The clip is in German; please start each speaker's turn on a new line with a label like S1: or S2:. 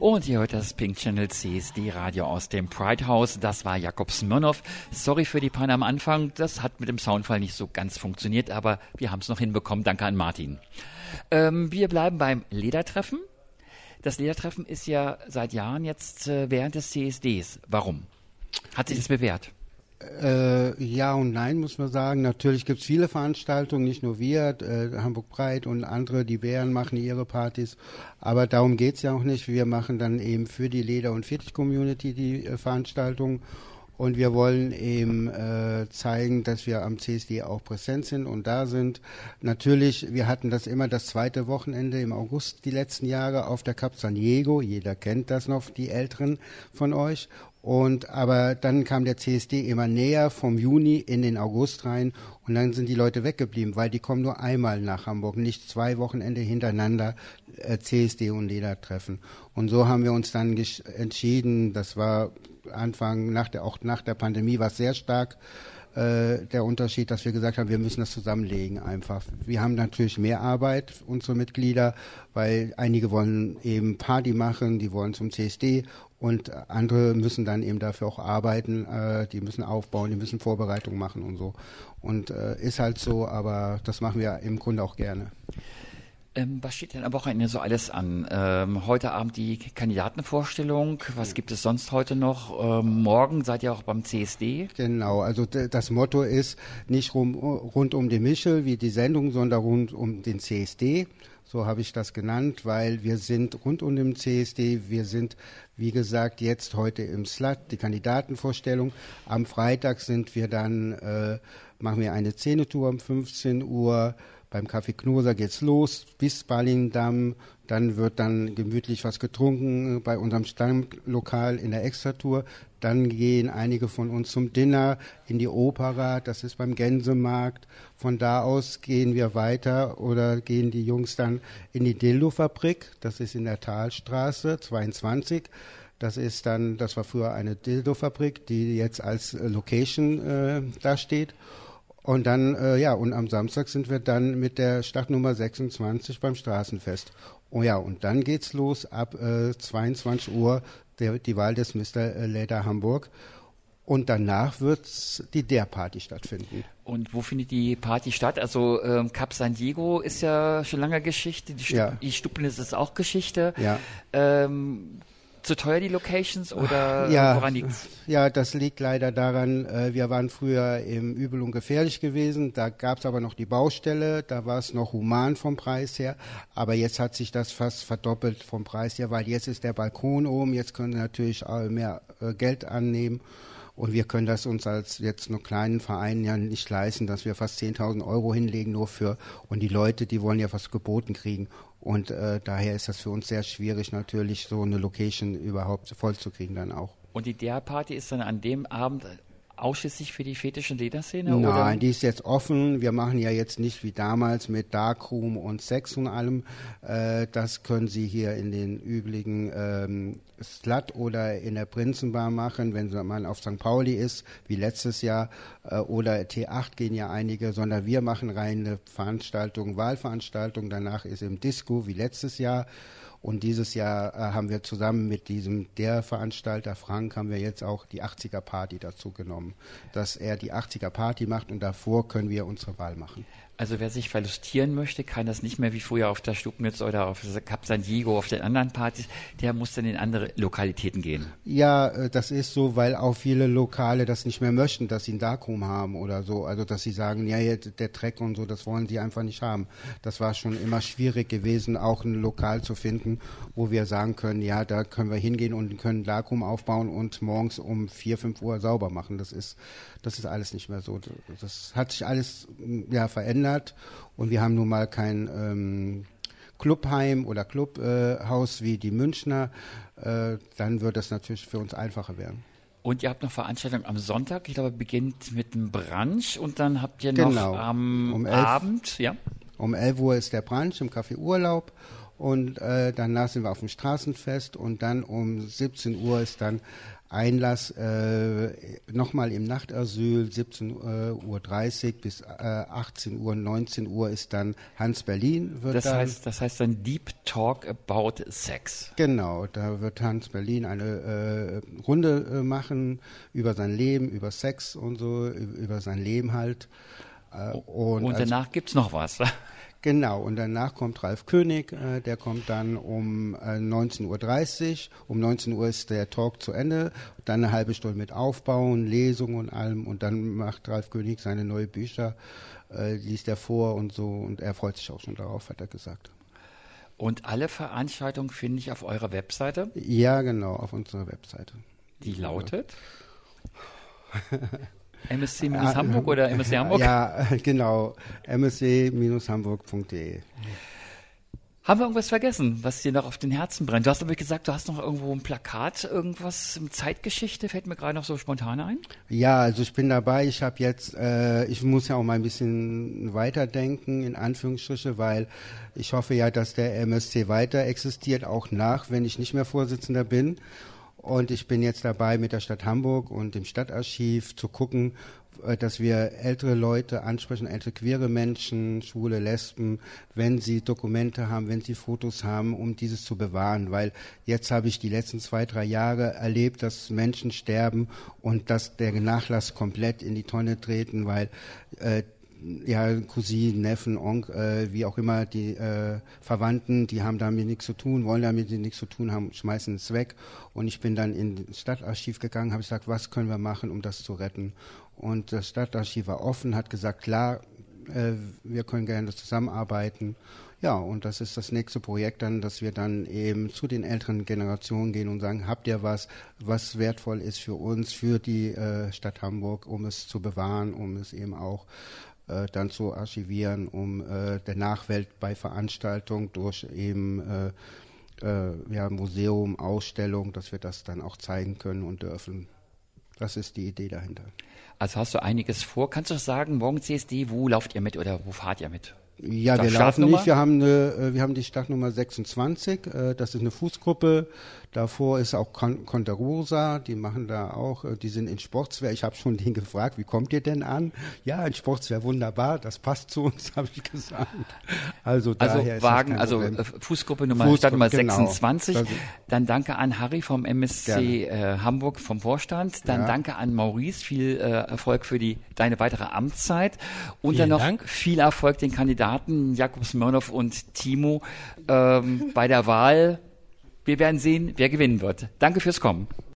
S1: Und ihr hört das Pink Channel CSD Radio aus dem Pride House. Das war Jakob Smirnoff. Sorry für die Panne am Anfang. Das hat mit dem Soundfall nicht so ganz funktioniert, aber wir haben es noch hinbekommen. Danke an Martin. Wir bleiben beim Ledertreffen. Das Ledertreffen ist ja seit Jahren jetzt während des CSDs. Warum? Hat sich das bewährt?
S2: Ja und nein, muss man sagen. Natürlich gibt es viele Veranstaltungen, nicht nur wir, Hamburg Pride und andere, die Bären machen ihre Partys. Aber darum geht es ja auch nicht. Wir machen dann eben für die Leder- und Fetisch-Community die Veranstaltungen. Und wir wollen eben zeigen, dass wir am CSD auch präsent sind und da sind. Natürlich, wir hatten das immer das zweite Wochenende im August die letzten Jahre auf der Cap San Diego. Jeder kennt das noch, die Älteren von euch. Aber dann kam der CSD immer näher vom Juni in den August rein und dann sind die Leute weggeblieben, weil die kommen nur einmal nach Hamburg, nicht 2 Wochenende hintereinander CSD und Ledertreffen. Und so haben wir uns dann entschieden, das war Anfang, auch nach der Pandemie war es sehr stark, der Unterschied, dass wir gesagt haben, wir müssen das zusammenlegen einfach. Wir haben natürlich mehr Arbeit, unsere Mitglieder, weil einige wollen eben Party machen, die wollen zum CSD und andere müssen dann eben dafür auch arbeiten, die müssen aufbauen, die müssen Vorbereitungen machen und so. Und ist halt so, aber das machen wir im Grunde auch gerne.
S1: Was steht denn am Wochenende so alles an? Heute Abend die Kandidatenvorstellung. Was gibt es sonst heute noch? Morgen seid ihr auch beim CSD?
S2: Genau, also das Motto ist nicht rund um den Michel wie die Sendung, sondern rund um den CSD. So habe ich das genannt, weil wir sind rund um den CSD. Wir sind, wie gesagt, jetzt heute im Slut, die Kandidatenvorstellung. Am Freitag sind wir dann, machen wir eine Szenetour um 15 Uhr. Beim Café Knoser geht's los bis Ballindamm. Dann wird dann gemütlich was getrunken bei unserem Stammlokal in der Extratour. Dann gehen einige von uns zum Dinner in die Opera, das ist beim Gänsemarkt. Von da aus gehen wir weiter oder gehen die Jungs dann in die Dildo-Fabrik, das ist in der Talstraße 22. Das war früher eine Dildo-Fabrik, die jetzt als Location da steht. Und dann, und am Samstag sind wir dann mit der Startnummer 26 beim Straßenfest. Oh ja, und dann geht's los ab 22 Uhr, die Wahl des Mr. Leder Hamburg. Und danach wird die Party stattfinden.
S1: Und wo findet die Party statt? Also Cap San Diego ist ja schon lange Geschichte, die Stupnis ist auch Geschichte.
S2: Ja.
S1: Zu teuer die Locations oder woran liegt's?
S2: Ja, das liegt leider daran, wir waren früher im Übel und Gefährlich gewesen, da gab's aber noch die Baustelle, da war es noch human vom Preis her, aber jetzt hat sich das fast verdoppelt vom Preis her, weil jetzt ist der Balkon oben, jetzt können wir natürlich mehr Geld annehmen und wir können das uns als jetzt nur kleinen Verein ja nicht leisten, dass wir fast 10.000 Euro hinlegen und die Leute, die wollen ja was geboten kriegen. Und daher ist das für uns sehr schwierig, natürlich so eine Location überhaupt voll zu kriegen dann auch.
S1: Und die Party ist dann an dem Abend ausschließlich für die fetische Lederszene?
S2: Nein,
S1: oder?
S2: Die ist jetzt offen. Wir machen ja jetzt nicht wie damals mit Darkroom und Sex und allem. Das können Sie hier in den üblichen Slut oder in der Prinzenbar machen, wenn man auf St. Pauli ist, wie letztes Jahr. Oder T8 gehen ja einige, sondern wir machen reine Veranstaltungen, Wahlveranstaltungen. Danach ist im Disco wie letztes Jahr. Und dieses Jahr haben wir zusammen mit der Veranstalter Frank haben wir jetzt auch die 80er Party dazu genommen, dass er die 80er Party macht und davor können wir unsere Wahl machen.
S1: Also wer sich verlustieren möchte, kann das nicht mehr wie früher auf der Stubnitz oder auf der Cap San Diego, auf den anderen Partys, der muss dann in andere Lokalitäten gehen.
S2: Ja, das ist so, weil auch viele Lokale das nicht mehr möchten, dass sie ein Darkroom haben oder so. Also dass sie sagen, ja, der Dreck und so, das wollen sie einfach nicht haben. Das war schon immer schwierig gewesen, auch ein Lokal zu finden, wo wir sagen können, ja, da können wir hingehen und können ein Darkroom aufbauen und morgens um 4, 5 Uhr sauber machen. Das ist alles nicht mehr so. Das hat sich alles verändert. Und wir haben nun mal kein Clubheim oder Clubhaus wie die Münchner. Dann wird das natürlich für uns einfacher werden.
S1: Und ihr habt noch Veranstaltungen am Sonntag. Ich glaube, beginnt mit einem Brunch und dann habt ihr noch am Abend. Ja?
S2: Um 11 Uhr ist der Brunch im Café Urlaub. und danach sind wir auf dem Straßenfest und dann um 17 Uhr ist dann Einlass nochmal im Nachtasyl, 17:30 Uhr bis 18 Uhr, 19 Uhr ist dann Hans Berlin.
S1: Das heißt dann Deep Talk About Sex.
S2: Genau, da wird Hans Berlin eine Runde machen über sein Leben, über Sex und so, über sein Leben halt.
S1: Und danach gibt's noch was.
S2: Genau, und danach kommt Ralf König, der kommt dann um 19:30 Uhr. Um 19 Uhr ist der Talk zu Ende, dann eine halbe Stunde mit Aufbauen, Lesung und allem und dann macht Ralf König seine neuen Bücher, liest er vor und so und er freut sich auch schon darauf, hat er gesagt.
S1: Und alle Veranstaltungen finde ich auf eurer Webseite?
S2: Ja, genau, auf unserer Webseite.
S1: Die lautet? MSC-Hamburg oder MSC Hamburg?
S2: Ja, genau. msc-hamburg.de.
S1: Haben wir irgendwas vergessen, was dir noch auf den Herzen brennt? Du hast aber gesagt, du hast noch irgendwo ein Plakat, irgendwas mit Zeitgeschichte, fällt mir gerade noch so spontan ein?
S2: Ja, also ich bin dabei. Ich habe jetzt, ich muss ja auch mal ein bisschen weiterdenken, in Anführungsstriche, weil ich hoffe ja, dass der MSC weiter existiert, auch wenn ich nicht mehr Vorsitzender bin. Und ich bin jetzt dabei, mit der Stadt Hamburg und dem Stadtarchiv zu gucken, dass wir ältere Leute ansprechen, ältere queere Menschen, Schwule, Lesben, wenn sie Dokumente haben, wenn sie Fotos haben, um dieses zu bewahren. Weil jetzt habe ich die letzten 2-3 Jahre erlebt, dass Menschen sterben und dass der Nachlass komplett in die Tonne treten, weil Cousinen, Neffen, Onkel, wie auch immer, die Verwandten, die haben damit nichts zu tun, wollen damit nichts zu tun haben, schmeißen es weg. Und ich bin dann in das Stadtarchiv gegangen, habe gesagt, was können wir machen, um das zu retten? Und das Stadtarchiv war offen, hat gesagt, klar, wir können gerne zusammenarbeiten. Ja, und das ist das nächste Projekt dann, dass wir dann eben zu den älteren Generationen gehen und sagen, habt ihr was wertvoll ist für uns, für die Stadt Hamburg, um es zu bewahren, um es eben auch dann zu archivieren, um der Nachwelt bei Veranstaltungen durch eben Museum, Ausstellung, dass wir das dann auch zeigen können und dürfen. Das ist die Idee dahinter.
S1: Also hast du einiges vor. Kannst du sagen, morgen CSD, wo lauft ihr mit oder wo fahrt ihr mit?
S2: Ja, wir laufen nicht. Wir haben die Startnummer 26. Das ist eine Fußgruppe. Davor ist auch Contarosa. Die machen da auch. Die sind in Sportswear. Ich habe schon den gefragt, wie kommt ihr denn an? Ja, in Sportswear wunderbar. Das passt zu uns, habe ich gesagt. Also daher
S1: Wagen, Fußgruppe Startnummer 26. Genau. Dann danke an Harry vom MSC Hamburg vom Vorstand. Dann danke an Maurice. Viel Erfolg für deine weitere Amtszeit. Und dann noch viel Erfolg den Kandidaten Jakob Smirnoff und Timo bei der Wahl. Wir werden sehen, wer gewinnen wird. Danke fürs Kommen.